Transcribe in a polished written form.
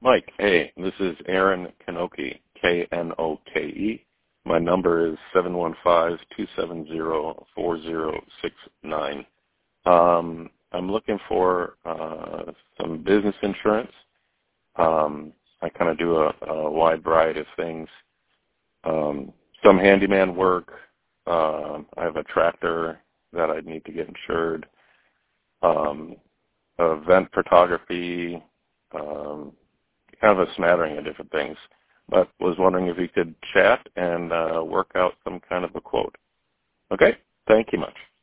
Mike, hey, this is Aaron Knoke, Knoke. My number is 715-270-4069. I'm looking for some business insurance. I kind of do a wide variety of things. Some handyman work. I have a tractor that I need to get insured. Event photography, kind of a smattering of different things. But was wondering if you could chat and work out some kind of a quote. Okay? Thank you much.